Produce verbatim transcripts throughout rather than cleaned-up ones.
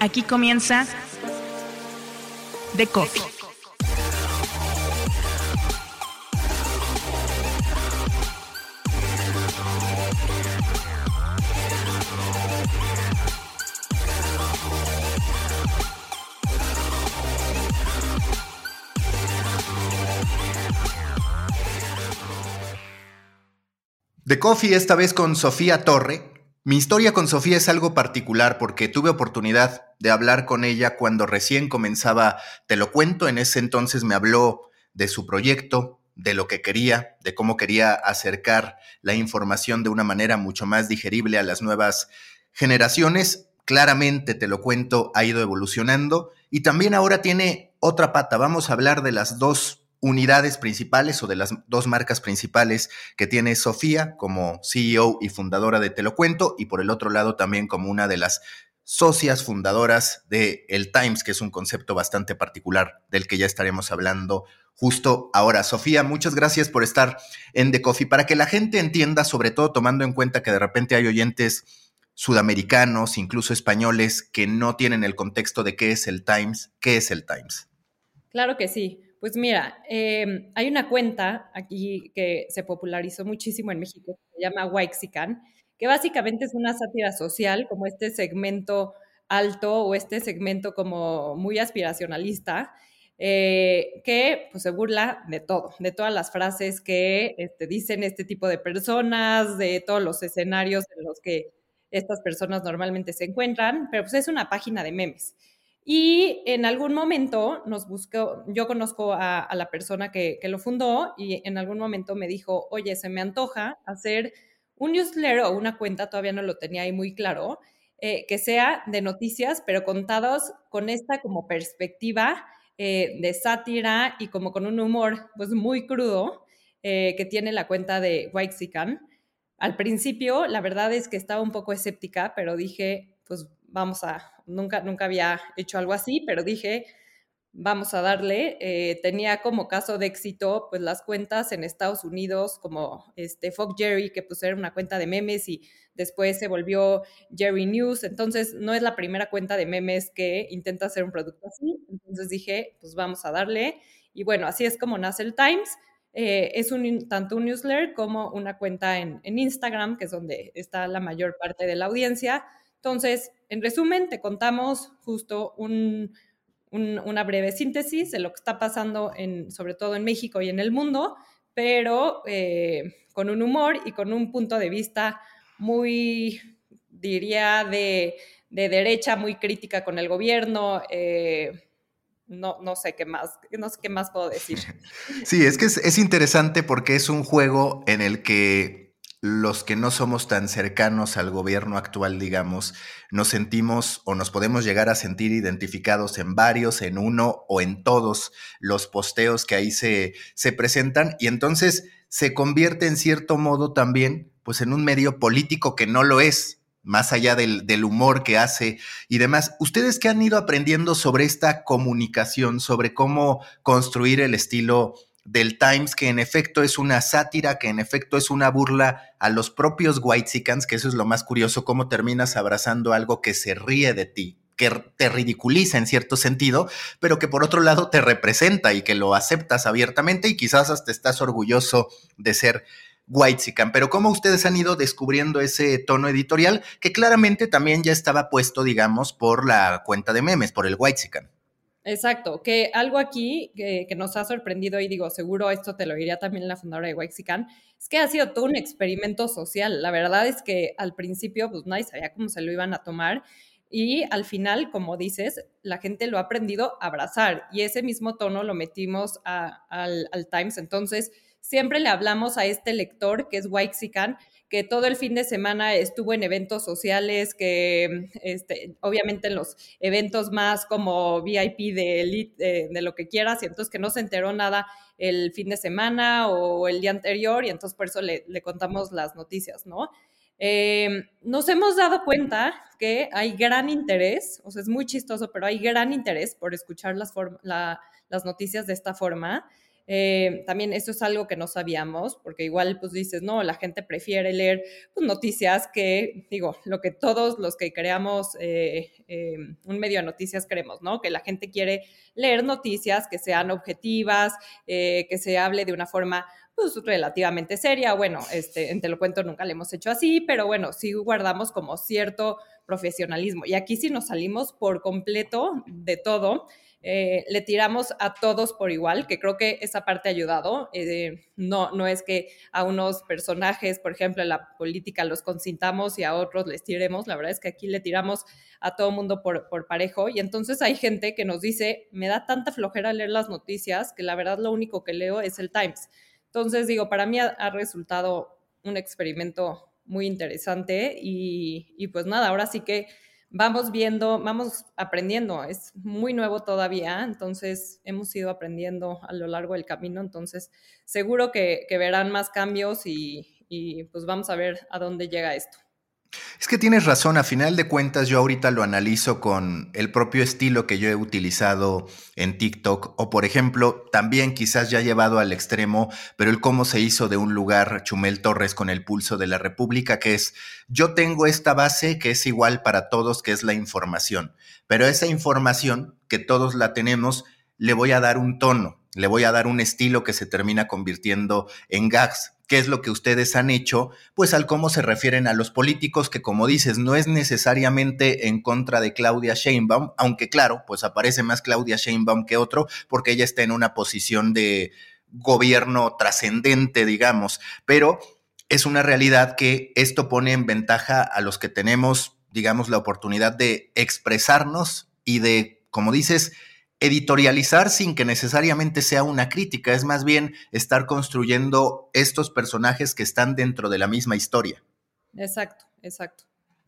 Aquí comienza The Coffee. The Coffee, esta vez con Sofía Torre. Mi historia con Sofía es algo particular porque tuve oportunidad de hablar con ella cuando recién comenzaba Te lo cuento. En ese entonces me habló de su proyecto, de lo que quería, de cómo quería acercar la información de una manera mucho más digerible a las nuevas generaciones. Claramente, Te lo cuento, ha ido evolucionando y también ahora tiene otra pata. Vamos a hablar de las dos unidades principales o de las dos marcas principales que tiene Sofía como C E O y fundadora de Te lo cuento, y por el otro lado también como una de las socias fundadoras de El Times, que es un concepto bastante particular del que ya estaremos hablando justo ahora. Sofía, muchas gracias por estar en The Coffee. Para que la gente entienda, sobre todo tomando en cuenta que de repente hay oyentes sudamericanos, incluso españoles, que no tienen el contexto de qué es El Times. ¿Qué es El Times? Claro que sí. Pues mira, eh, hay una cuenta aquí que se popularizó muchísimo en México, que se llama Waxican, que básicamente es una sátira social, como este segmento alto o este segmento como muy aspiracionalista, eh, que pues, se burla de todo, de todas las frases que este, dicen este tipo de personas, de todos los escenarios en los que estas personas normalmente se encuentran, pero pues es una página de memes. Y en algún momento nos buscó, yo conozco a, a la persona que, que lo fundó y en algún momento me dijo, oye, se me antoja hacer un newsletter o una cuenta, todavía no lo tenía ahí muy claro, eh, que sea de noticias, pero contados con esta como perspectiva eh, de sátira y como con un humor pues muy crudo eh, que tiene la cuenta de Waxican. Al principio, la verdad es que estaba un poco escéptica, pero dije, pues vamos a, nunca, nunca había hecho algo así, pero dije, vamos a darle. Eh, tenía como caso de éxito, pues las cuentas en Estados Unidos, como este Fuck Jerry, que pues era una cuenta de memes y después se volvió Jerry News. Entonces, no es la primera cuenta de memes que intenta hacer un producto así. Entonces dije, pues vamos a darle. Y bueno, así es como nace el Times. Eh, es un, tanto un newsletter como una cuenta en, en Instagram, que es donde está la mayor parte de la audiencia. Entonces, en resumen, te contamos justo un, un, una breve síntesis de lo que está pasando, en, sobre todo en México y en el mundo, pero eh, con un humor y con un punto de vista muy, diría, de, de derecha, muy crítica con el gobierno. Eh, No, no sé qué más, no sé qué más puedo decir. Sí, es que es, es interesante porque es un juego en el que los que no somos tan cercanos al gobierno actual, digamos, nos sentimos o nos podemos llegar a sentir identificados en varios, en uno o en todos los posteos que ahí se, se presentan, y entonces se convierte en cierto modo también pues en un medio político que no lo es, más allá del, del humor que hace y demás. ¿Ustedes qué han ido aprendiendo sobre esta comunicación, sobre cómo construir el estilo del Times, que en efecto es una sátira, que en efecto es una burla a los propios whitexicans, que eso es lo más curioso, cómo terminas abrazando algo que se ríe de ti, que te ridiculiza en cierto sentido, pero que por otro lado te representa y que lo aceptas abiertamente y quizás hasta estás orgulloso de ser whitexican? Pero ¿cómo ustedes han ido descubriendo ese tono editorial que claramente también ya estaba puesto, digamos, por la cuenta de memes, por el whitexican? Exacto, que algo aquí que, que nos ha sorprendido, y digo, seguro esto te lo diría también la fundadora de Waxican, es que ha sido todo un experimento social. La verdad es que al principio pues nadie sabía cómo se lo iban a tomar y al final, como dices, la gente lo ha aprendido a abrazar y ese mismo tono lo metimos a, al, al Times. Entonces, siempre le hablamos a este lector que es Waxican, que todo el fin de semana estuvo en eventos sociales, que este, obviamente en los eventos más como V I P de elite, eh, de lo que quieras, y entonces que no se enteró nada el fin de semana o el día anterior, y entonces por eso le, le contamos las noticias, ¿no? Eh, nos hemos dado cuenta que hay gran interés, o sea, es muy chistoso, pero hay gran interés por escuchar las, form- la, las noticias de esta forma. Eh, también eso es algo que no sabíamos, porque igual pues dices, no, la gente prefiere leer pues, noticias que, digo, lo que todos los que creamos eh, eh, un medio de noticias queremos, ¿no? Que la gente quiere leer noticias que sean objetivas, eh, que se hable de una forma pues relativamente seria. Bueno, este, en Te lo cuento nunca le hemos hecho así, pero bueno, sí guardamos como cierto profesionalismo. Y aquí sí nos salimos por completo de todo. Eh, le tiramos a todos por igual, que creo que esa parte ha ayudado. Eh, no, no es que a unos personajes, por ejemplo, en la política los consintamos y a otros les tiremos. La verdad es que aquí le tiramos a todo mundo por, por parejo. Y entonces hay gente que nos dice, me da tanta flojera leer las noticias que la verdad lo único que leo es el Times. Entonces, digo, para mí ha, ha resultado un experimento muy interesante y, y pues nada, ahora sí que vamos viendo, vamos aprendiendo, es muy nuevo todavía, entonces hemos ido aprendiendo a lo largo del camino, entonces seguro que, que verán más cambios y, y pues vamos a ver a dónde llega esto. Es que tienes razón, a final de cuentas yo ahorita lo analizo con el propio estilo que yo he utilizado en TikTok o por ejemplo también quizás ya llevado al extremo, pero el cómo se hizo de un lugar Chumel Torres con el pulso de la República, que es yo tengo esta base que es igual para todos, que es la información, pero esa información que todos la tenemos le voy a dar un tono, le voy a dar un estilo que se termina convirtiendo en gags. ¿Qué es lo que ustedes han hecho? Pues al cómo se refieren a los políticos, que como dices, no es necesariamente en contra de Claudia Sheinbaum, aunque claro, pues aparece más Claudia Sheinbaum que otro, porque ella está en una posición de gobierno trascendente, digamos, pero es una realidad que esto pone en ventaja a los que tenemos, digamos, la oportunidad de expresarnos y de, como dices, editorializar sin que necesariamente sea una crítica, es más bien estar construyendo estos personajes que están dentro de la misma historia. Exacto, exacto.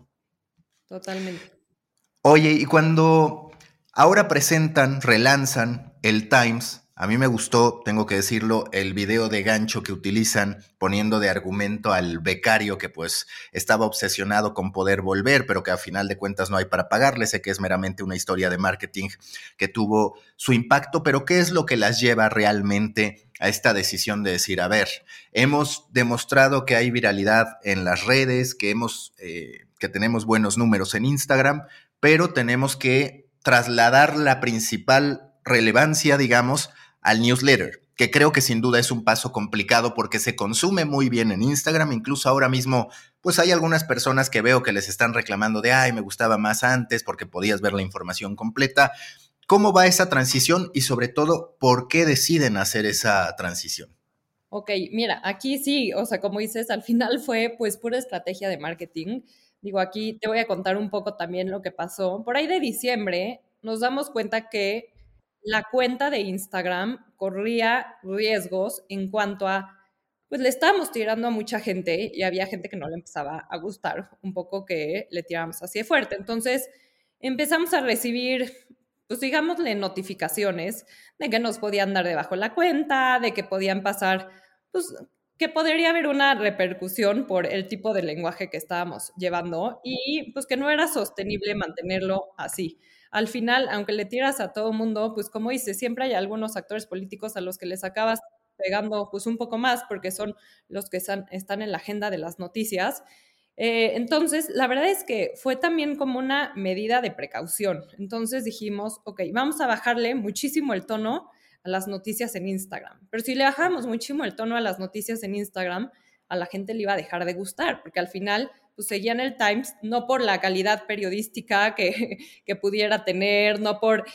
Totalmente. Oye, y cuando ahora presentan, relanzan el Times, a mí me gustó, tengo que decirlo, el video de gancho que utilizan poniendo de argumento al becario que pues estaba obsesionado con poder volver, pero que a final de cuentas no hay para pagarle. Sé que es meramente una historia de marketing que tuvo su impacto, pero ¿qué es lo que las lleva realmente a esta decisión de decir, a ver, hemos demostrado que hay viralidad en las redes, que, hemos, eh, que tenemos buenos números en Instagram, pero tenemos que trasladar la principal relevancia, digamos, al newsletter, que creo que sin duda es un paso complicado porque se consume muy bien en Instagram. Incluso ahora mismo, pues hay algunas personas que veo que les están reclamando de, ay, me gustaba más antes porque podías ver la información completa. ¿Cómo va esa transición y sobre todo, por qué deciden hacer esa transición? Ok, mira, aquí sí, o sea, como dices, al final fue pues pura estrategia de marketing. Digo, aquí te voy a contar un poco también lo que pasó. Por ahí de diciembre nos damos cuenta que la cuenta de Instagram corría riesgos en cuanto a, pues le estábamos tirando a mucha gente y había gente que no le empezaba a gustar un poco que le tiráramos así de fuerte. Entonces empezamos a recibir, pues digámosle, notificaciones de que nos podían dar debajo la cuenta, de que podían pasar, pues que podría haber una repercusión por el tipo de lenguaje que estábamos llevando y pues que no era sostenible mantenerlo así. Al final, aunque le tiras a todo mundo, pues como dices, siempre hay algunos actores políticos a los que les acabas pegando pues un poco más porque son los que están, están en la agenda de las noticias. Eh, entonces, la verdad es que fue también como una medida de precaución. Entonces dijimos, ok, vamos a bajarle muchísimo el tono a las noticias en Instagram. Pero si le bajamos muchísimo el tono a las noticias en Instagram, a la gente le iba a dejar de gustar, porque al final pues seguían el Times, no por la calidad periodística que, que pudiera tener, no por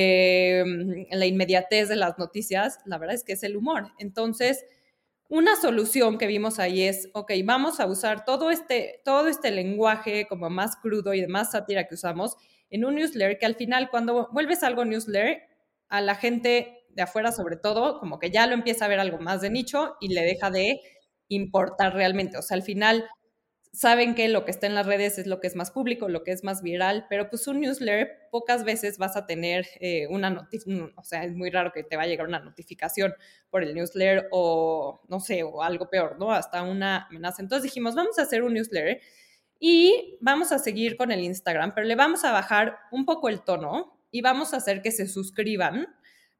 eh, la inmediatez de las noticias, la verdad es que es el humor. Entonces, una solución que vimos ahí es, ok, vamos a usar todo este, todo este lenguaje como más crudo y de más sátira que usamos en un newsletter, que al final cuando vuelves algo newsletter, a la gente de afuera sobre todo, como que ya lo empieza a ver algo más de nicho y le deja de importar realmente. O sea, al final saben que lo que está en las redes es lo que es más público, lo que es más viral, pero pues un newsletter pocas veces vas a tener eh, una notificación, o sea, es muy raro que te va a llegar una notificación por el newsletter o, no sé, o algo peor, ¿no? Hasta una amenaza. Entonces dijimos, vamos a hacer un newsletter y vamos a seguir con el Instagram, pero le vamos a bajar un poco el tono y vamos a hacer que se suscriban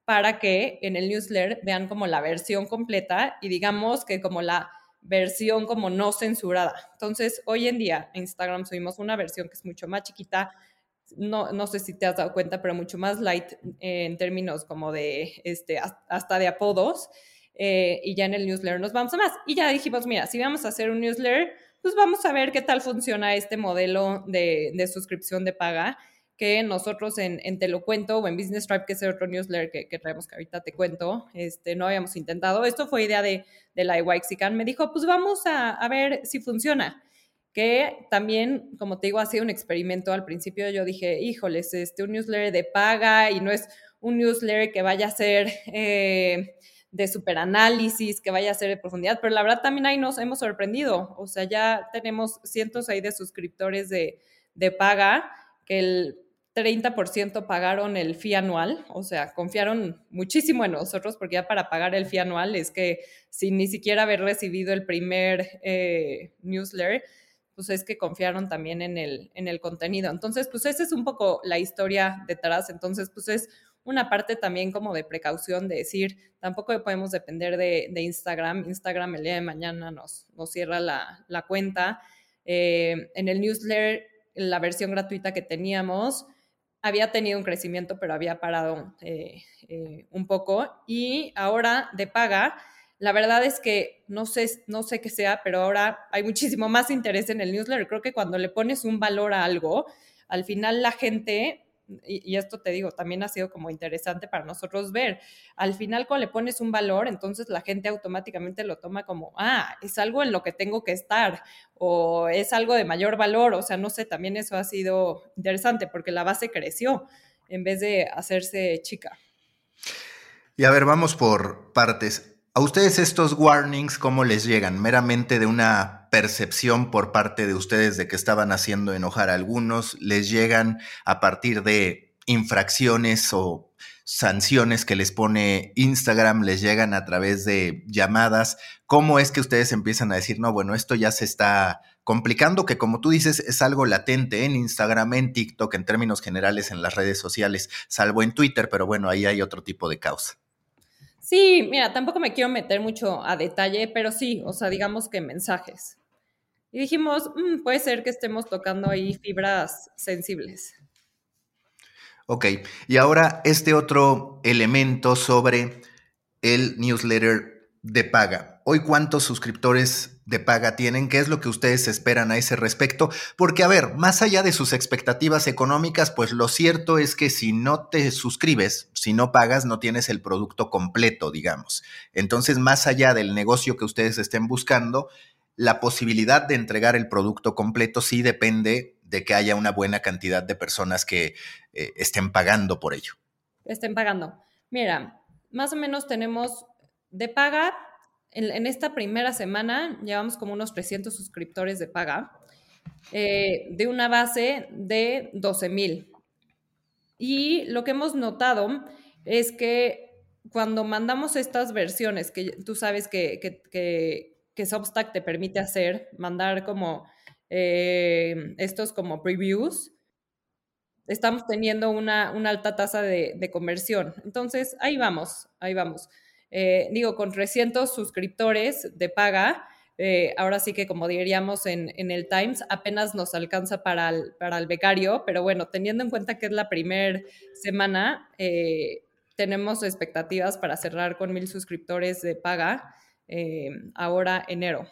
para que en el newsletter vean como la versión completa y digamos que como la versión como no censurada. Entonces, hoy en día en Instagram subimos una versión que es mucho más chiquita, no, no sé si te has dado cuenta, pero mucho más light eh, en términos como de, este, hasta de apodos, eh, y ya en el newsletter nos vamos a más. Y ya dijimos, mira, si vamos a hacer un newsletter, pues vamos a ver qué tal funciona este modelo de, de suscripción de paga, que nosotros en, en Te lo cuento o en Business Tribe, que es el otro newsletter que, que traemos que ahorita te cuento, este, no habíamos intentado. Esto fue idea de, de la Waxican. Me dijo, pues vamos a, a ver si funciona. Que también, como te digo, ha sido un experimento. Al principio yo dije, híjoles, este, un newsletter de paga y no es un newsletter que vaya a ser eh, de superanálisis, que vaya a ser de profundidad, pero la verdad también ahí nos hemos sorprendido. O sea, ya tenemos cientos ahí de suscriptores de, de paga, que el treinta por ciento pagaron el fee anual, o sea, confiaron muchísimo en nosotros, porque ya para pagar el fee anual es que sin ni siquiera haber recibido el primer eh, newsletter, pues es que confiaron también en el, en el contenido. Entonces, pues esa es un poco la historia detrás. Entonces, pues es una parte también como de precaución, de decir, tampoco podemos depender de, de Instagram. Instagram el día de mañana nos, nos cierra la, la cuenta. Eh, en el newsletter, la versión gratuita que teníamos, había tenido un crecimiento, pero había parado eh, eh, un poco. Y ahora de paga, la verdad es que no sé, no sé qué sea, pero ahora hay muchísimo más interés en el newsletter. Creo que cuando le pones un valor a algo, al final la gente, y, y esto te digo, también ha sido como interesante para nosotros ver, al final cuando le pones un valor, entonces la gente automáticamente lo toma como, ah, es algo en lo que tengo que estar, o es algo de mayor valor. O sea, no sé, también eso ha sido interesante porque la base creció en vez de hacerse chica. Y a ver, vamos por partes. ¿A ustedes estos warnings cómo les llegan? ¿Meramente de una percepción por parte de ustedes de que estaban haciendo enojar a algunos? ¿Les llegan a partir de infracciones o sanciones que les pone Instagram? ¿Les llegan a través de llamadas? ¿Cómo es que ustedes empiezan a decir, no, bueno, esto ya se está complicando, que como tú dices es algo latente en Instagram, en TikTok, en términos generales en las redes sociales, salvo en Twitter, pero bueno, ahí hay otro tipo de causa? Sí, mira, tampoco me quiero meter mucho a detalle, pero sí, o sea, digamos que mensajes. Y dijimos, mmm, puede ser que estemos tocando ahí fibras sensibles. Ok, y ahora este otro elemento sobre el newsletter de paga. Hoy, ¿cuántos suscriptores de paga tienen? ¿Qué es lo que ustedes esperan a ese respecto? Porque, a ver, más allá de sus expectativas económicas, pues lo cierto es que si no te suscribes, si no pagas, no tienes el producto completo, digamos. Entonces, más allá del negocio que ustedes estén buscando, la posibilidad de entregar el producto completo sí depende de que haya una buena cantidad de personas que eh, estén pagando por ello. Estén pagando. Mira, más o menos tenemos de paga, en, en esta primera semana llevamos como unos trescientos suscriptores de paga, eh, de una base de doce mil. Y lo que hemos notado es que cuando mandamos estas versiones, que tú sabes que, que, que, que Substack te permite hacer, mandar como eh, estos como previews, estamos teniendo una, una alta tasa de, de, conversión. Entonces, ahí vamos, ahí vamos. Eh, digo, con trescientos suscriptores de paga, eh, ahora sí que como diríamos en, en el Times, apenas nos alcanza para el, para el becario, pero bueno, teniendo en cuenta que es la primera semana, eh, tenemos expectativas para cerrar con mil suscriptores de paga eh, ahora enero.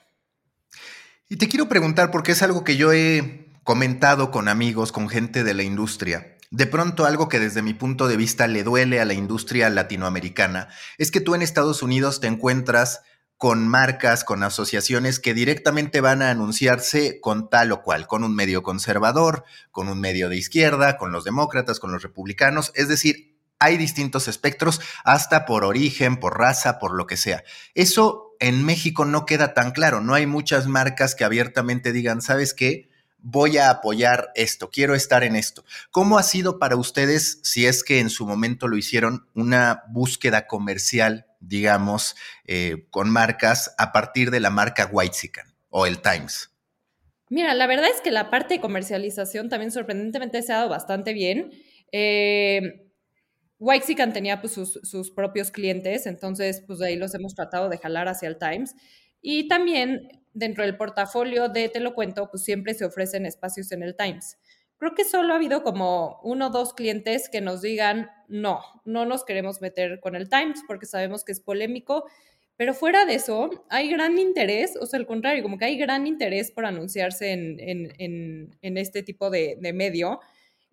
Y te quiero preguntar, porque es algo que yo he comentado con amigos, con gente de la industria. De pronto, algo que desde mi punto de vista le duele a la industria latinoamericana es que tú en Estados Unidos te encuentras con marcas, con asociaciones que directamente van a anunciarse con tal o cual, con un medio conservador, con un medio de izquierda, con los demócratas, con los republicanos. Es decir, hay distintos espectros, hasta por origen, por raza, por lo que sea. Eso en México no queda tan claro. No hay muchas marcas que abiertamente digan, ¿sabes qué? Voy a apoyar esto, quiero estar en esto. ¿Cómo ha sido para ustedes, si es que en su momento lo hicieron, una búsqueda comercial, digamos, eh, con marcas a partir de la marca Waxican o el Times? Mira, la verdad es que la parte de comercialización también sorprendentemente se ha dado bastante bien. Eh, Waxican tenía pues sus, sus propios clientes, entonces pues de ahí los hemos tratado de jalar hacia el Times. Y también dentro del portafolio de Te lo cuento, pues siempre se ofrecen espacios en el Times. Creo que solo ha habido como uno o dos clientes que nos digan, no, no nos queremos meter con el Times porque sabemos que es polémico, pero fuera de eso, hay gran interés, o sea, al contrario, como que hay gran interés por anunciarse en, en, en, en este tipo de, de medio.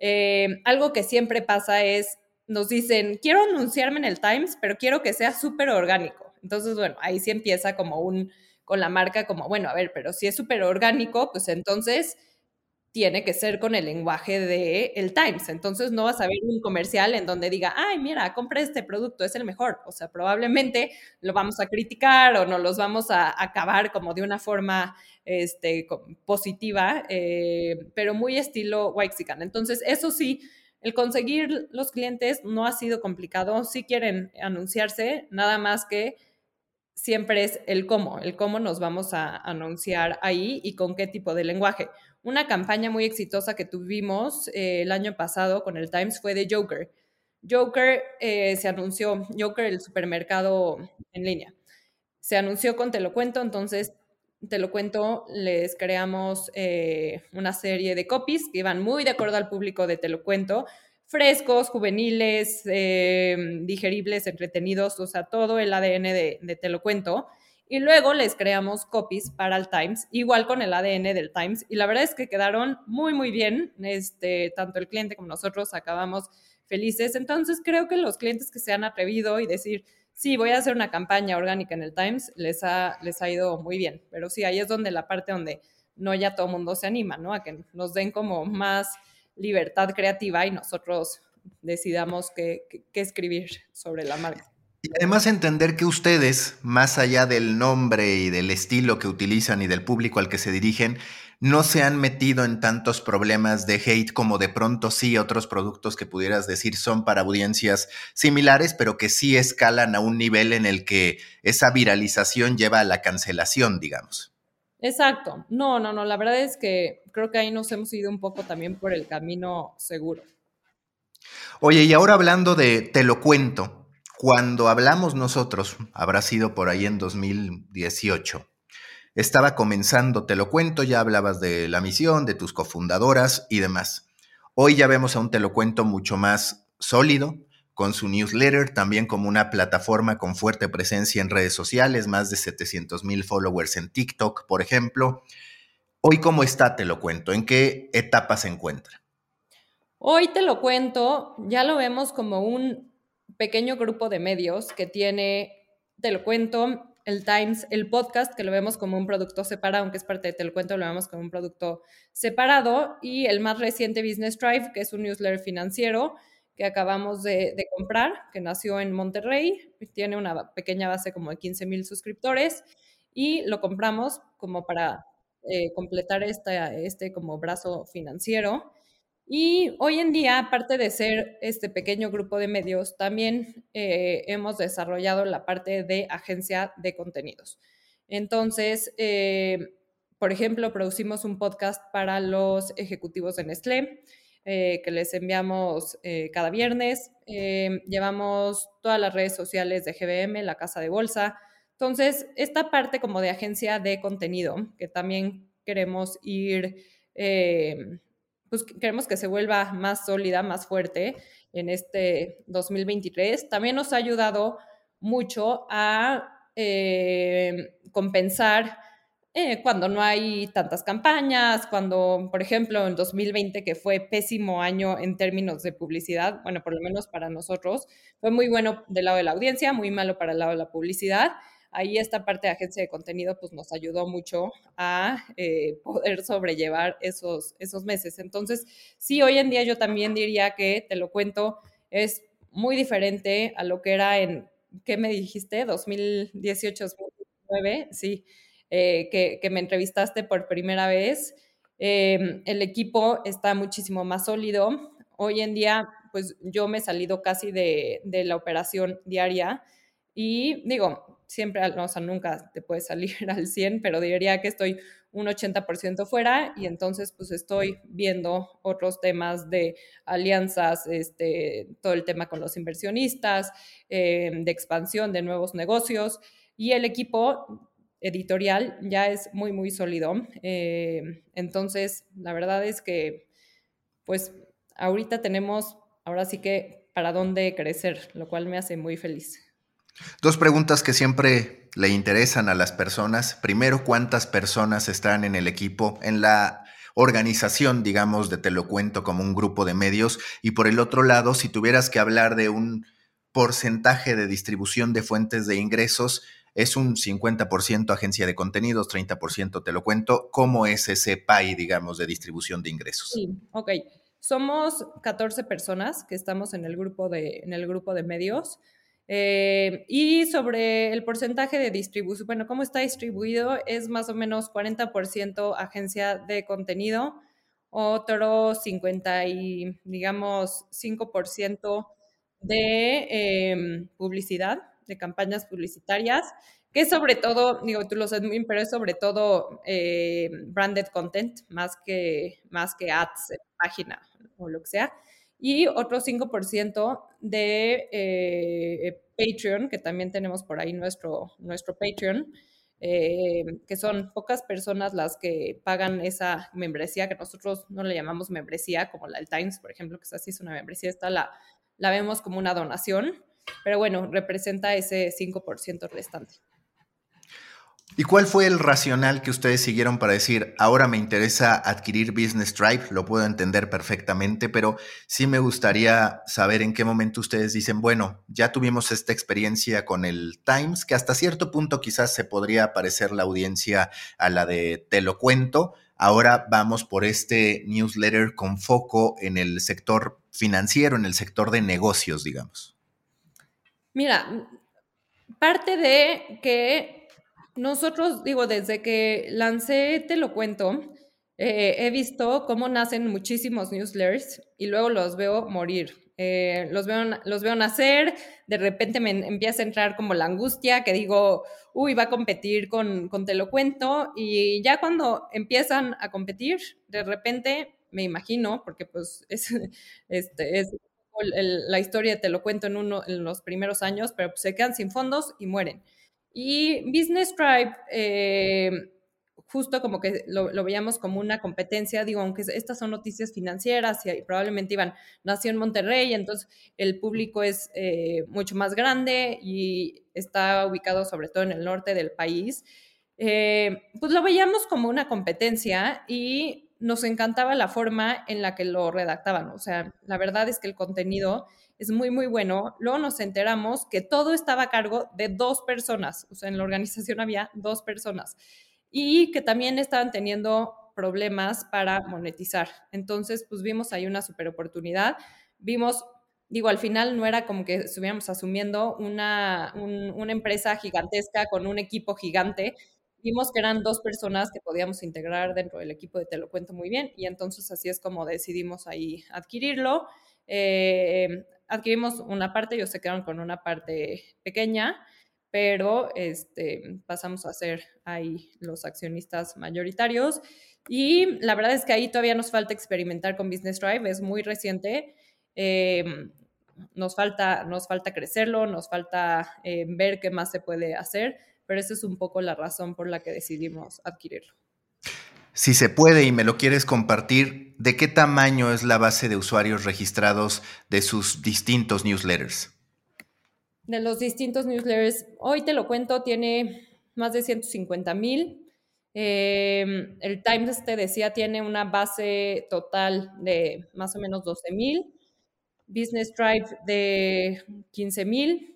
Eh, algo que siempre pasa es, nos dicen, quiero anunciarme en el Times, pero quiero que sea súper orgánico. Entonces, bueno, ahí sí empieza como un, con la marca, como, bueno, a ver, pero si es súper orgánico, pues entonces tiene que ser con el lenguaje de el Times. Entonces no vas a ver un comercial en donde diga, ay, mira, compra este producto, es el mejor. O sea, probablemente lo vamos a criticar o nos los vamos a acabar como de una forma este, positiva, eh, pero muy estilo Waxican. Entonces, eso sí, el conseguir los clientes no ha sido complicado. Si quieren anunciarse, nada más que siempre es el cómo, el cómo nos vamos a anunciar ahí y con qué tipo de lenguaje. Una campaña muy exitosa que tuvimos eh, el año pasado con el Times fue de Joker. Joker eh, se anunció, Joker, el supermercado en línea. Se anunció con Te lo cuento, entonces Te lo cuento, les creamos eh, una serie de copies que iban muy de acuerdo al público de Te lo cuento, frescos, juveniles, eh, digeribles, entretenidos, o sea, todo el A D N de, de Te lo cuento. Y luego les creamos copies para el Times, igual con el A D N del Times. Y la verdad es que quedaron muy, muy bien. Este, tanto el cliente como nosotros acabamos felices. Entonces creo que los clientes que se han atrevido y decir, sí, voy a hacer una campaña orgánica en el Times, les ha, les ha ido muy bien. Pero sí, ahí es donde la parte donde no ya todo el mundo se anima, ¿no? A que nos den como más libertad creativa y nosotros decidamos qué, qué, qué escribir sobre la marca. Y además entender que ustedes, más allá del nombre y del estilo que utilizan y del público al que se dirigen, no se han metido en tantos problemas de hate como de pronto sí otros productos que pudieras decir son para audiencias similares, pero que sí escalan a un nivel en el que esa viralización lleva a la cancelación, digamos. Exacto. No, no, no. La verdad es que creo que ahí nos hemos ido un poco también por el camino seguro. Oye, y ahora hablando de Te lo cuento, cuando hablamos nosotros, habrá sido por ahí en dos mil dieciocho, estaba comenzando, Te lo cuento, ya hablabas de la misión, de tus cofundadoras y demás. Hoy ya vemos a un Te lo cuento mucho más sólido, con su newsletter, también como una plataforma con fuerte presencia en redes sociales, más de setecientos mil followers en TikTok, por ejemplo. Hoy, ¿cómo está Te lo cuento? ¿En qué etapa se encuentra? Hoy Te lo cuento, ya lo vemos como un pequeño grupo de medios que tiene Te lo cuento, el Times, el podcast, que lo vemos como un producto separado, aunque es parte de Te lo cuento, lo vemos como un producto separado, y el más reciente Business Drive, que es un newsletter financiero que acabamos de, de comprar, que nació en Monterrey, tiene una pequeña base como de quince mil suscriptores, y lo compramos como para eh, completar esta, este como brazo financiero. Y hoy en día, aparte de ser este pequeño grupo de medios, también eh, hemos desarrollado la parte de agencia de contenidos. Entonces, eh, por ejemplo, producimos un podcast para los ejecutivos de Nestlé, eh, que les enviamos eh, cada viernes. Eh, llevamos todas las redes sociales de G B M, la casa de bolsa. Entonces, esta parte como de agencia de contenido, que también queremos ir... Eh, pues queremos que se vuelva más sólida, más fuerte en este dos mil veintitrés. También nos ha ayudado mucho a eh, compensar eh, cuando no hay tantas campañas, cuando, por ejemplo, en dos mil veinte, que fue pésimo año en términos de publicidad, bueno, por lo menos para nosotros, fue muy bueno del lado de la audiencia, muy malo para el lado de la publicidad. Ahí esta parte de agencia de contenido pues nos ayudó mucho a eh, poder sobrellevar esos, esos meses. Entonces, sí, hoy en día yo también diría que, Te lo cuento, es muy diferente a lo que era en, ¿qué me dijiste? dos mil dieciocho, dos mil diecinueve, sí, eh, que, que me entrevistaste por primera vez. Eh, el equipo está muchísimo más sólido. Hoy en día, pues yo me he salido casi de, de la operación diaria y digo, siempre, o sea, nunca te puedes salir al cien, pero diría que estoy un ochenta por ciento fuera y entonces pues estoy viendo otros temas de alianzas, este, todo el tema con los inversionistas, eh, de expansión de nuevos negocios y el equipo editorial ya es muy, muy sólido. Eh, entonces, la verdad es que pues ahorita tenemos, ahora sí que para dónde crecer, lo cual me hace muy feliz. Dos preguntas que siempre le interesan a las personas. Primero, ¿cuántas personas están en el equipo, en la organización, digamos, de Te lo cuento como un grupo de medios? Y por el otro lado, si tuvieras que hablar de un porcentaje de distribución de fuentes de ingresos, es un cincuenta por ciento agencia de contenidos, treinta por ciento Te lo cuento. ¿Cómo es ese pie, digamos, de distribución de ingresos? Sí, ok. Somos catorce personas que estamos en el grupo de, en el grupo de medios. Eh, y sobre el porcentaje de distribución, bueno, ¿cómo está distribuido? Es más o menos cuarenta por ciento agencia de contenido, otro cincuenta y, digamos, cinco por ciento de eh, publicidad, de campañas publicitarias, que es sobre todo, digo, tú lo sabes muy bien, pero es sobre todo eh, branded content, más que, más que ads en página o lo que sea. Y otro cinco por ciento de eh, Patreon, que también tenemos por ahí nuestro, nuestro Patreon, eh, que son pocas personas las que pagan esa membresía, que nosotros no le llamamos membresía, como la del Times, por ejemplo, que es así, es una membresía, esta la, la vemos como una donación, pero bueno, representa ese cinco por ciento restante. ¿Y cuál fue el racional que ustedes siguieron para decir, ahora me interesa adquirir Business Drive? Lo puedo entender perfectamente, pero sí me gustaría saber en qué momento ustedes dicen, bueno, ya tuvimos esta experiencia con el Times, que hasta cierto punto quizás se podría parecer la audiencia a la de Te lo cuento. Ahora vamos por este newsletter con foco en el sector financiero, en el sector de negocios, digamos. Mira, parte de que nosotros, digo, desde que lancé Te lo cuento, eh, he visto cómo nacen muchísimos newsletters y luego los veo morir. Eh, los, veo, los veo nacer, de repente me empieza a entrar como la angustia, que digo, uy, va a competir con, con Te lo cuento, y ya cuando empiezan a competir, de repente me imagino, porque pues es, este, es el, la historia Te lo cuento en, uno, en los primeros años, pero pues se quedan sin fondos y mueren. Y Business Tribe, eh, justo como que lo, lo, veíamos como una competencia, digo, aunque estas son noticias financieras y probablemente iban, nació en Monterrey, entonces el público es eh, mucho más grande y está ubicado sobre todo en el norte del país, eh, pues lo veíamos como una competencia y nos encantaba la forma en la que lo redactaban. O sea, la verdad es que el contenido es muy, muy bueno. Luego nos enteramos que todo estaba a cargo de dos personas. O sea, en la organización había dos personas. Y que también estaban teniendo problemas para monetizar. Entonces, pues vimos ahí una super oportunidad. Vimos, digo, al final no era como que estuviéramos asumiendo una, un, una empresa gigantesca con un equipo gigante. Vimos que eran dos personas que podíamos integrar dentro del equipo de Te lo cuento muy bien y entonces así es como decidimos ahí adquirirlo. Eh, adquirimos una parte, ellos se quedaron con una parte pequeña, pero este, pasamos a ser ahí los accionistas mayoritarios y la verdad es que ahí todavía nos falta experimentar con Business Drive, es muy reciente. Eh, nos falta, nos falta crecerlo, nos falta eh, ver qué más se puede hacer, pero esa es un poco la razón por la que decidimos adquirirlo. Si se puede y me lo quieres compartir, ¿de qué tamaño es la base de usuarios registrados de sus distintos newsletters? De los distintos newsletters, hoy Te lo cuento, tiene más de ciento cincuenta mil. Eh, el Times, te decía, tiene una base total de más o menos doce mil. Business Drive de quince mil.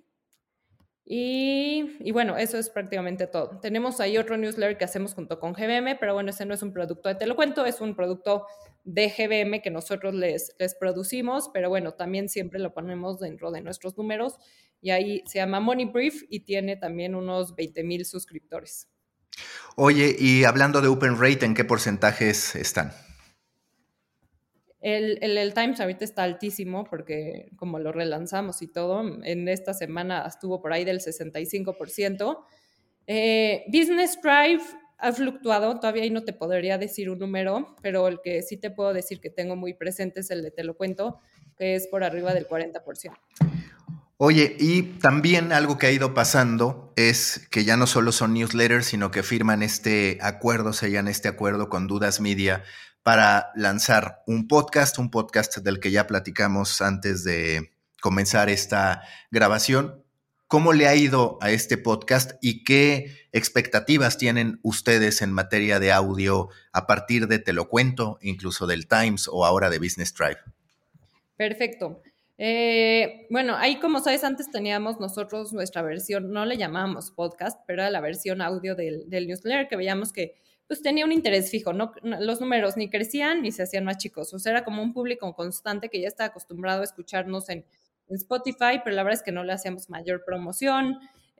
Y, y bueno, eso es prácticamente todo. Tenemos ahí otro newsletter que hacemos junto con G B M, pero bueno, ese no es un producto de Te lo cuento, es un producto de G B M que nosotros les, les producimos, pero bueno, también siempre lo ponemos dentro de nuestros números y ahí se llama Money Brief y tiene también unos veinte mil suscriptores. Oye, y hablando de Open Rate, ¿en qué porcentajes están? El, el, el Times ahorita está altísimo porque como lo relanzamos y todo, en esta semana estuvo por ahí del sesenta y cinco por ciento. Eh, Business Drive ha fluctuado, todavía ahí no te podría decir un número, pero el que sí te puedo decir que tengo muy presente es el de Te lo cuento, que es por arriba del cuarenta por ciento. Oye, y también algo que ha ido pasando es que ya no solo son newsletters, sino que firman este acuerdo, sellan este acuerdo con Dudas Media para lanzar un podcast, un podcast del que ya platicamos antes de comenzar esta grabación. ¿Cómo le ha ido a este podcast y qué expectativas tienen ustedes en materia de audio a partir de Te lo cuento, incluso del Times o ahora de Business Drive? Perfecto. Eh, bueno, ahí como sabes, antes teníamos nosotros nuestra versión, no le llamábamos podcast, pero era la versión audio del, del newsletter, que veíamos que pues tenía un interés fijo, ¿no? Los números ni crecían ni se hacían más chicos, o sea, era como un público constante que ya está acostumbrado a escucharnos en, en Spotify, pero la verdad es que no le hacíamos mayor promoción.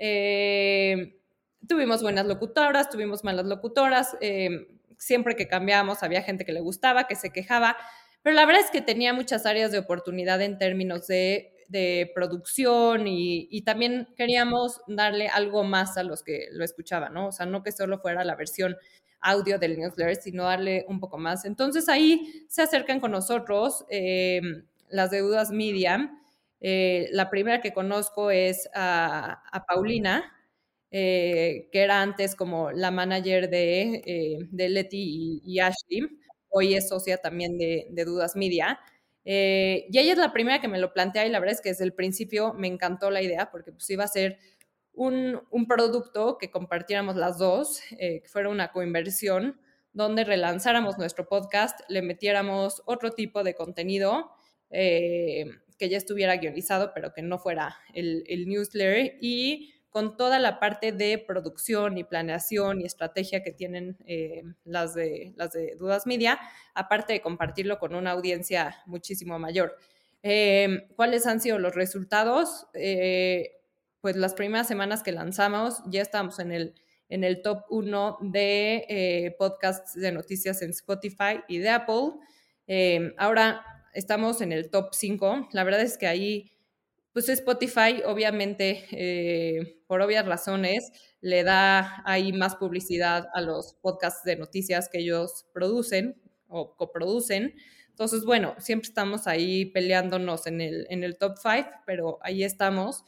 Eh, tuvimos buenas locutoras, tuvimos malas locutoras, eh, siempre que cambiábamos había gente que le gustaba, que se quejaba, pero la verdad es que tenía muchas áreas de oportunidad en términos de, de producción y, y también queríamos darle algo más a los que lo escuchaban, ¿no? O sea, no que solo fuera la versión audio del newsletter, sino darle un poco más. Entonces ahí se acercan con nosotros eh, las de Dudas Media. Eh, la primera que conozco es a, a Paulina, eh, que era antes como la manager de, eh, de Leti y, y Ashley. Hoy es socia también de, de Dudas Media. Eh, y ella es la primera que me lo plantea y la verdad es que desde el principio me encantó la idea porque pues iba a ser un, un producto que compartiéramos las dos, eh, que fuera una coinversión donde relanzáramos nuestro podcast, le metiéramos otro tipo de contenido eh, que ya estuviera guionizado, pero que no fuera el, el newsletter y con toda la parte de producción y planeación y estrategia que tienen eh, las, de, las de Dudas Media, aparte de compartirlo con una audiencia muchísimo mayor. Eh, ¿Cuáles han sido los resultados? Eh, pues las primeras semanas que lanzamos ya estábamos en el, en el top uno de eh, podcasts de noticias en Spotify y de Apple. Eh, ahora estamos en el top cinco. La verdad es que ahí pues Spotify, obviamente, eh, por obvias razones, le da ahí más publicidad a los podcasts de noticias que ellos producen o coproducen. Entonces, bueno, siempre estamos ahí peleándonos en el, en el top cinco, pero ahí estamos.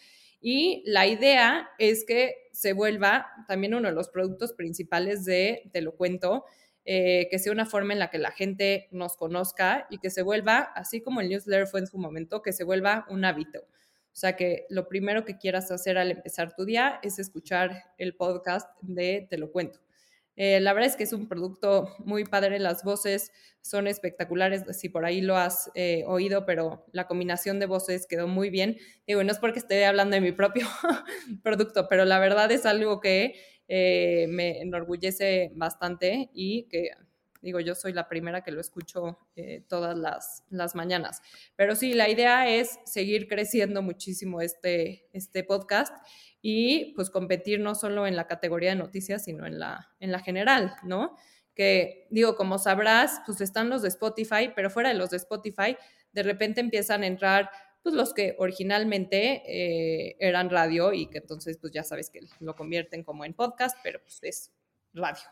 Y la idea es que se vuelva también uno de los productos principales de Te lo cuento, eh, que sea una forma en la que la gente nos conozca y que se vuelva, así como el newsletter fue en su momento, que se vuelva un hábito. O sea, que lo primero que quieras hacer al empezar tu día es escuchar el podcast de Te lo cuento. Eh, la verdad es que es un producto muy padre, las voces son espectaculares, si por ahí lo has eh, oído, pero la combinación de voces quedó muy bien. Digo, no es porque esté hablando de mi propio producto, pero la verdad es algo que eh, me enorgullece bastante y que digo, yo soy la primera que lo escucho eh, todas las, las mañanas. Pero sí, la idea es seguir creciendo muchísimo este, este podcast y pues competir no solo en la categoría de noticias, sino en la, en la general, ¿no? Que digo, como sabrás, pues están los de Spotify, pero fuera de los de Spotify, de repente empiezan a entrar pues los que originalmente eh, eran radio y que entonces pues ya sabes que lo convierten como en podcast, pero pues es radio.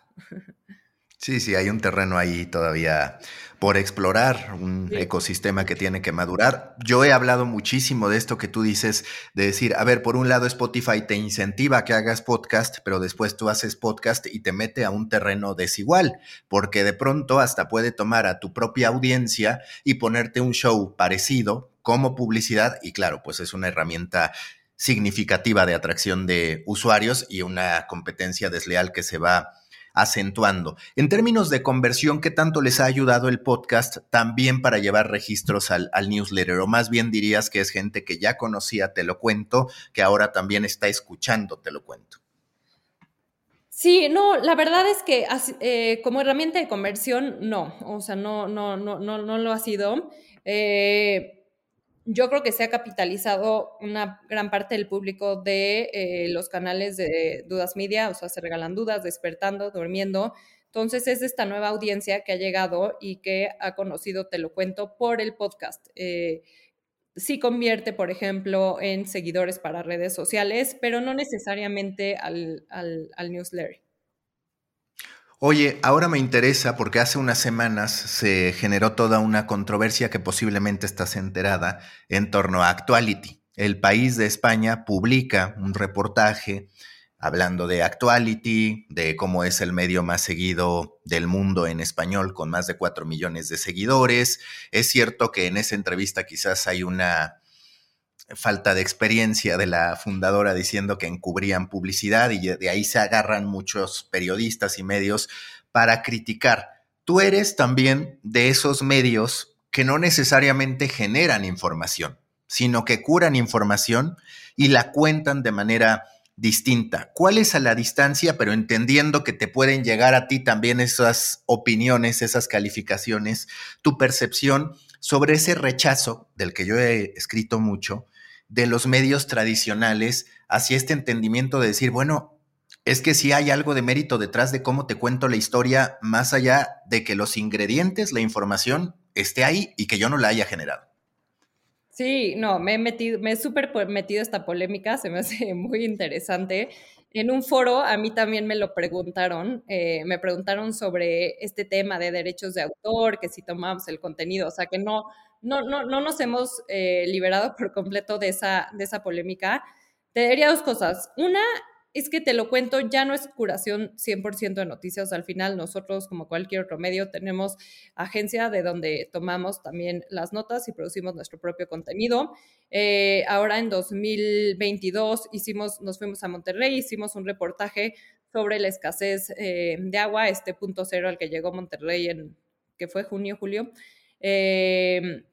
Sí, sí, hay un terreno ahí todavía por explorar, un Sí. ecosistema que tiene que madurar. Yo he hablado muchísimo de esto que tú dices, de decir, a ver, por un lado Spotify te incentiva a que hagas podcast, pero después tú haces podcast y te mete a un terreno desigual, porque de pronto hasta puede tomar a tu propia audiencia y ponerte un show parecido como publicidad y claro, pues es una herramienta significativa de atracción de usuarios y una competencia desleal que se va acentuando. En términos de conversión, ¿qué tanto les ha ayudado el podcast también para llevar registros al, al newsletter? O más bien dirías que es gente que ya conocía Te lo cuento, que ahora también está escuchando Te lo cuento. Sí, no, la verdad es que eh, como herramienta de conversión, no, o sea, no, no, no, no, no lo ha sido. Eh, yo creo que se ha capitalizado una gran parte del público de eh, los canales de Dudas Media, o sea, se regalan dudas, despertando, durmiendo. Entonces es esta nueva audiencia que ha llegado y que ha conocido Te lo cuento por el podcast. Eh, sí convierte, por ejemplo, en seguidores para redes sociales, pero no necesariamente al, al, al newsletter. Oye, ahora me interesa porque hace unas semanas se generó toda una controversia que posiblemente estás enterada en torno a Actuality. El País de España publica un reportaje hablando de Actuality, de cómo es el medio más seguido del mundo en español, con más de cuatro millones de seguidores. Es cierto que en esa entrevista quizás hay una falta de experiencia de la fundadora diciendo que encubrían publicidad y de ahí se agarran muchos periodistas y medios para criticar. Tú eres también de esos medios que no necesariamente generan información, sino que curan información y la cuentan de manera distinta. ¿Cuál es a la distancia, pero entendiendo que te pueden llegar a ti también esas opiniones, esas calificaciones, tu percepción sobre ese rechazo del que yo he escrito mucho, de los medios tradicionales hacia este entendimiento de decir, bueno, es que sí hay algo de mérito detrás de cómo te cuento la historia, más allá de que los ingredientes, la información, esté ahí y que yo no la haya generado? Sí, no, me he metido, me he súper metido esta polémica, se me hace muy interesante. En un foro a mí también me lo preguntaron, eh, me preguntaron sobre este tema de derechos de autor, que si tomamos el contenido, o sea que no, no, no, no nos hemos eh, liberado por completo de esa, de esa polémica. Te diría dos cosas. Una es que Te lo cuento, ya no es curación cien por ciento de noticias. Al final nosotros, como cualquier otro medio, tenemos agencia de donde tomamos también las notas y producimos nuestro propio contenido. Eh, ahora en dos mil veintidós hicimos, nos fuimos a Monterrey, hicimos un reportaje sobre la escasez eh, de agua, este punto cero al que llegó Monterrey en, que fue junio, julio, eh,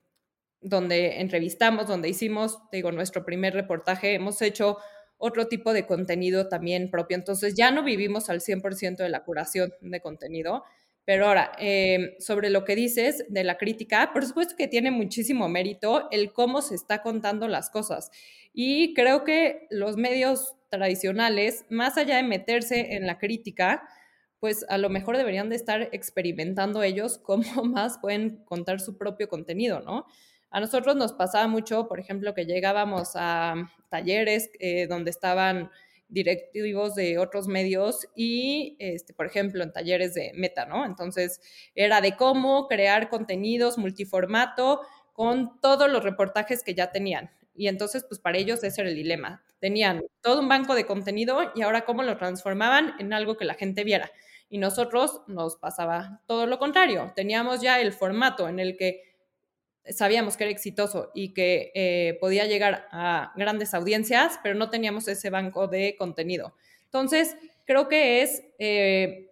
donde entrevistamos, donde hicimos, digo, nuestro primer reportaje. Hemos hecho otro tipo de contenido también propio. Entonces ya no vivimos al cien por ciento de la curación de contenido. Pero ahora, eh, sobre lo que dices de la crítica, por supuesto que tiene muchísimo mérito el cómo se está contando las cosas. Y creo que los medios tradicionales, más allá de meterse en la crítica, pues a lo mejor deberían de estar experimentando ellos cómo más pueden contar su propio contenido, ¿no? A nosotros nos pasaba mucho, por ejemplo, que llegábamos a talleres eh, donde estaban directivos de otros medios y, este, por ejemplo, en talleres de Meta, ¿no? Entonces, era de cómo crear contenidos multiformato con todos los reportajes que ya tenían. Y entonces, pues para ellos ese era el dilema. Tenían todo un banco de contenido y ahora cómo lo transformaban en algo que la gente viera. Y nosotros nos pasaba todo lo contrario. Teníamos ya el formato en el que sabíamos que era exitoso y que eh, podía llegar a grandes audiencias, pero no teníamos ese banco de contenido. Entonces, creo que es, eh,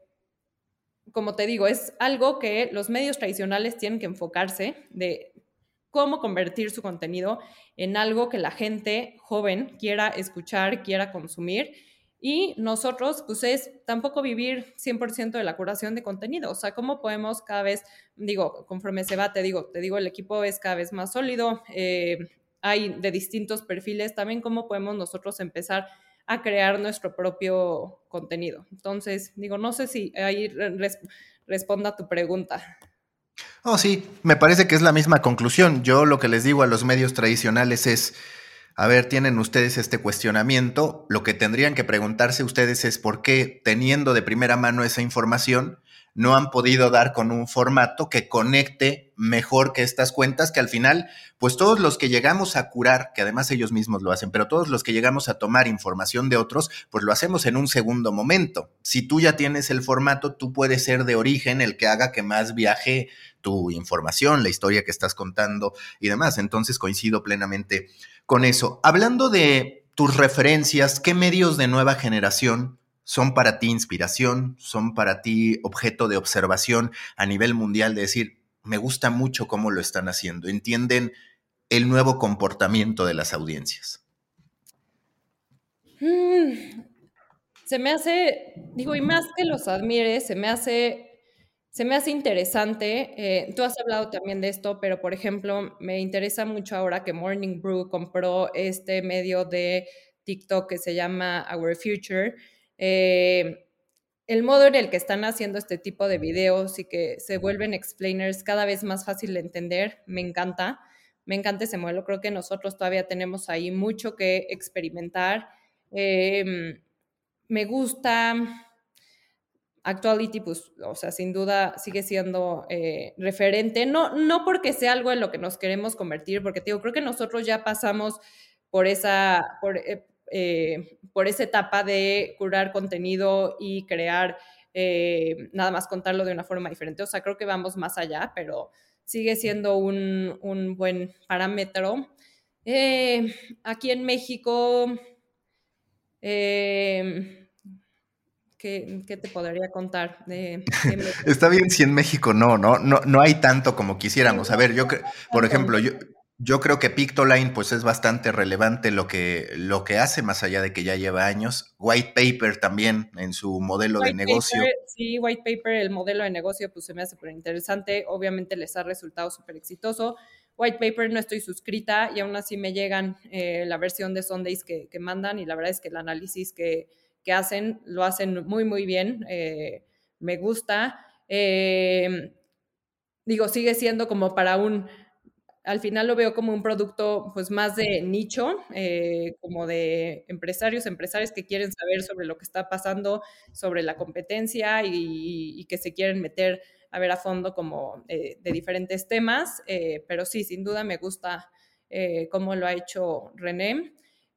como te digo, es algo que los medios tradicionales tienen que enfocarse de cómo convertir su contenido en algo que la gente joven quiera escuchar, quiera consumir. Y nosotros, pues es tampoco vivir cien por ciento de la curación de contenido. O sea, cómo podemos cada vez, digo, conforme se va, te digo, te digo, el equipo es cada vez más sólido, eh, hay de distintos perfiles, también cómo podemos nosotros empezar a crear nuestro propio contenido. Entonces, digo, no sé si ahí res responda a tu pregunta. Oh, sí, me parece que es la misma conclusión. Yo lo que les digo a los medios tradicionales es, a ver, tienen ustedes este cuestionamiento, lo que tendrían que preguntarse ustedes es por qué, teniendo de primera mano esa información, no han podido dar con un formato que conecte mejor que estas cuentas, que al final, pues todos los que llegamos a curar, que además ellos mismos lo hacen, pero todos los que llegamos a tomar información de otros, pues lo hacemos en un segundo momento. Si tú ya tienes el formato, tú puedes ser de origen el que haga que más viaje tu información, la historia que estás contando y demás. Entonces coincido plenamente con eso. Hablando de tus referencias, ¿qué medios de nueva generación son para ti inspiración, son para ti objeto de observación a nivel mundial? De decir, me gusta mucho cómo lo están haciendo, entienden el nuevo comportamiento de las audiencias. Mm, se me hace, digo, y más que los admire, se me hace Se me hace interesante. Eh, tú has hablado también de esto, pero por ejemplo, me interesa mucho ahora que Morning Brew compró este medio de TikTok que se llama Our Future. Eh, el modo en el que están haciendo este tipo de videos y que se vuelven explainers cada vez más fácil de entender, me encanta. Me encanta ese modelo. Creo que nosotros todavía tenemos ahí mucho que experimentar. Eh, me gusta. Actuality, pues, o sea, sin duda sigue siendo eh, referente, no, no porque sea algo en lo que nos queremos convertir, porque te digo, creo que nosotros ya pasamos por esa, por, eh, eh, por esa etapa de curar contenido y crear, eh, nada más contarlo de una forma diferente, o sea, creo que vamos más allá, pero sigue siendo un, un buen parámetro. Eh, aquí en México, eh, ¿Qué, ¿Qué, te podría contar? De, de Está bien si en México no, no, no, no hay tanto como quisiéramos. A ver, yo creo, por ejemplo, yo, yo creo que Pictoline pues es bastante relevante lo que, lo que hace, más allá de que ya lleva años. White Paper también en su modelo White de negocio. Paper, sí, White Paper, el modelo de negocio, pues se me hace súper interesante. Obviamente les ha resultado súper exitoso. White Paper no estoy suscrita y aún así me llegan eh, la versión de Sundays que, que mandan y la verdad es que el análisis que que hacen, lo hacen muy, muy bien, eh, me gusta. Eh, digo, sigue siendo como para un, al final lo veo como un producto pues más de nicho, eh, como de empresarios, empresarios que quieren saber sobre lo que está pasando, sobre la competencia y, y que se quieren meter a ver a fondo como eh, de diferentes temas, eh, pero sí, sin duda me gusta eh, cómo lo ha hecho René.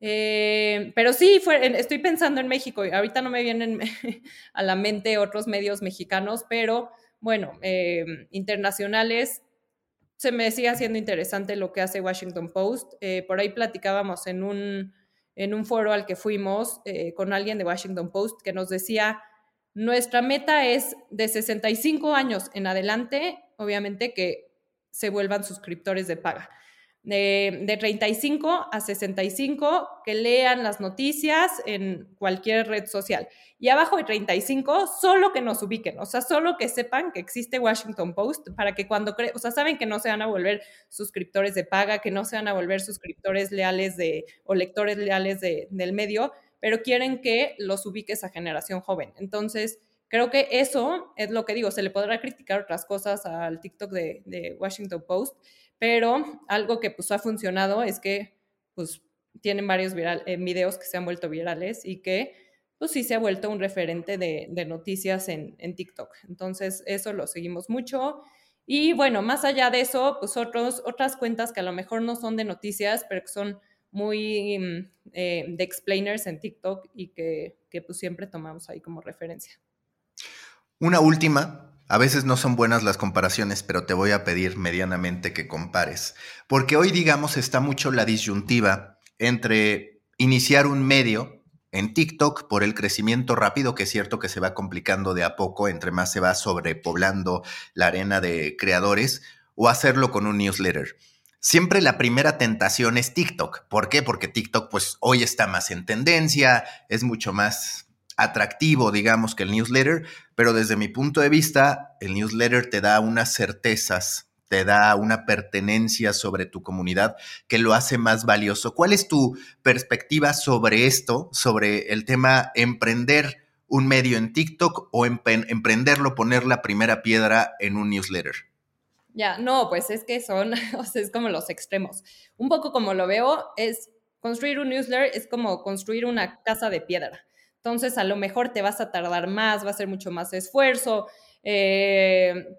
Eh, pero sí, fue, estoy pensando en México y ahorita no me vienen a la mente otros medios mexicanos, pero bueno, eh, internacionales, se me sigue haciendo interesante lo que hace Washington Post. Eh, por ahí platicábamos en un, en un foro al que fuimos eh, con alguien de Washington Post que nos decía, nuestra meta es de sesenta y cinco años en adelante, obviamente que se vuelvan suscriptores de paga. De, de treinta y cinco a sesenta y cinco, que lean las noticias en cualquier red social. Y abajo de treinta y cinco, solo que nos ubiquen, o sea, solo que sepan que existe Washington Post para que cuando, cre o sea, saben que no se van a volver suscriptores de paga, que no se van a volver suscriptores leales de, o lectores leales de, del medio, pero quieren que los ubiques a generación joven. Entonces, creo que eso es lo que digo, se le podrá criticar otras cosas al TikTok de, de Washington Post, pero algo que pues ha funcionado es que pues tienen varios viral, eh, videos que se han vuelto virales y que pues sí se ha vuelto un referente de, de noticias en, en TikTok. Entonces eso lo seguimos mucho. Y bueno, más allá de eso, pues otros, otras cuentas que a lo mejor no son de noticias, pero que son muy eh, de explainers en TikTok y que, que pues siempre tomamos ahí como referencia. Una última. A veces no son buenas las comparaciones, pero te voy a pedir medianamente que compares. Porque hoy, digamos, está mucho la disyuntiva entre iniciar un medio en TikTok por el crecimiento rápido, que es cierto que se va complicando de a poco, entre más se va sobrepoblando la arena de creadores, o hacerlo con un newsletter. Siempre la primera tentación es TikTok. ¿Por qué? Porque TikTok, pues, hoy está más en tendencia, es mucho más atractivo, digamos, que el newsletter, pero desde mi punto de vista, el newsletter te da unas certezas, te da una pertenencia sobre tu comunidad que lo hace más valioso. ¿Cuál es tu perspectiva sobre esto, sobre el tema emprender un medio en TikTok o emprenderlo, poner la primera piedra en un newsletter? Ya, no, pues es que son, o sea, es como los extremos. Un poco como lo veo, es construir un newsletter es como construir una casa de piedra. Entonces, a lo mejor te vas a tardar más, va a ser mucho más esfuerzo, eh,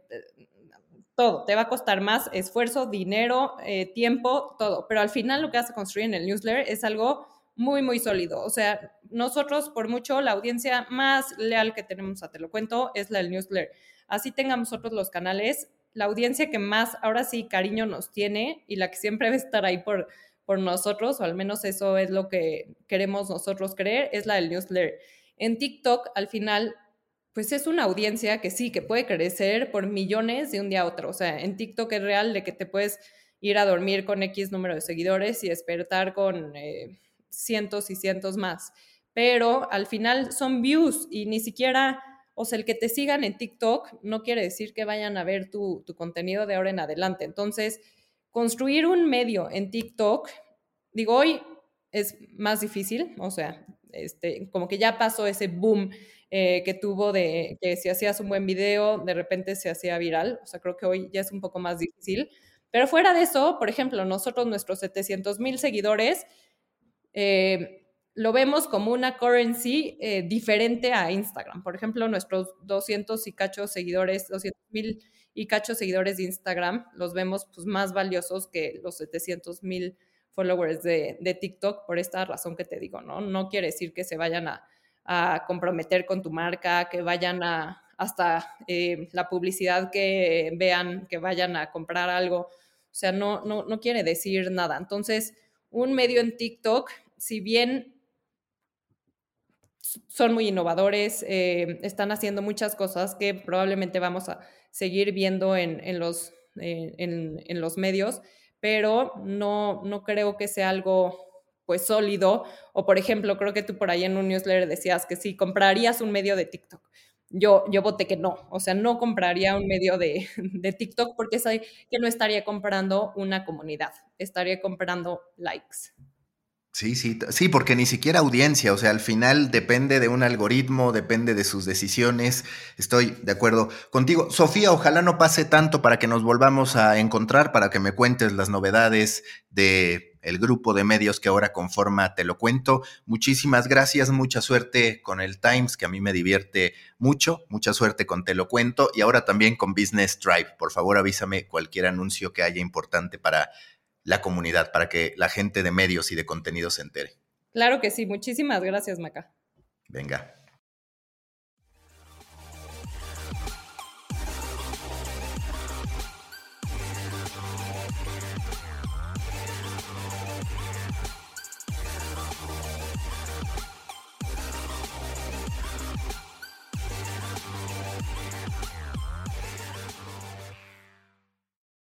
todo, te va a costar más esfuerzo, dinero, eh, tiempo, todo. Pero al final lo que vas a construir en el newsletter es algo muy, muy sólido. O sea, nosotros, por mucho, la audiencia más leal que tenemos a Te lo cuento es la del newsletter. Así tengamos nosotros los canales, la audiencia que más, ahora sí, cariño nos tiene y la que siempre va a estar ahí por, por nosotros, o al menos eso es lo que queremos nosotros creer, es la del newsletter. En TikTok, al final, pues es una audiencia que sí, que puede crecer por millones de un día a otro. O sea, en TikTok es real de que te puedes ir a dormir con X número de seguidores y despertar con eh, cientos y cientos más. Pero al final son views y ni siquiera, o sea, el que te sigan en TikTok no quiere decir que vayan a ver tu, tu contenido de ahora en adelante. Entonces, construir un medio en TikTok, digo, hoy es más difícil, o sea, este, como que ya pasó ese boom eh, que tuvo de que si hacías un buen video, de repente se hacía viral. O sea, creo que hoy ya es un poco más difícil. Pero fuera de eso, por ejemplo, nosotros, nuestros setecientos mil seguidores, eh, lo vemos como una currency eh, diferente a Instagram. Por ejemplo, nuestros doscientos y cachos seguidores, doscientos mil y cachos seguidores de Instagram, los vemos pues, más valiosos que los setecientos mil followers de, de TikTok por esta razón que te digo, ¿no? No quiere decir que se vayan a, a comprometer con tu marca, que vayan a hasta eh, la publicidad que vean, que vayan a comprar algo. O sea, no, no, no quiere decir nada. Entonces, un medio en TikTok, si bien son muy innovadores, eh, están haciendo muchas cosas que probablemente vamos a seguir viendo en, en, los, eh, en, en los medios, pero no, no creo que sea algo pues sólido. O por ejemplo, creo que tú por ahí en un newsletter decías que si comprarías un medio de TikTok. Yo, yo voté que no, o sea, no compraría un medio de, de TikTok porque sé que no estaría comprando una comunidad, estaría comprando likes. Sí, sí, t- sí, porque ni siquiera audiencia, o sea, al final depende de un algoritmo, depende de sus decisiones. Estoy de acuerdo contigo. Sofía, ojalá no pase tanto para que nos volvamos a encontrar, para que me cuentes las novedades de el grupo de medios que ahora conforma Te lo cuento. Muchísimas gracias, mucha suerte con el Times, que a mí me divierte mucho, mucha suerte con Te lo cuento y ahora también con Business Drive. Por favor, avísame cualquier anuncio que haya importante para la comunidad, para que la gente de medios y de contenido se entere. Claro que sí, muchísimas gracias, Maca. Venga.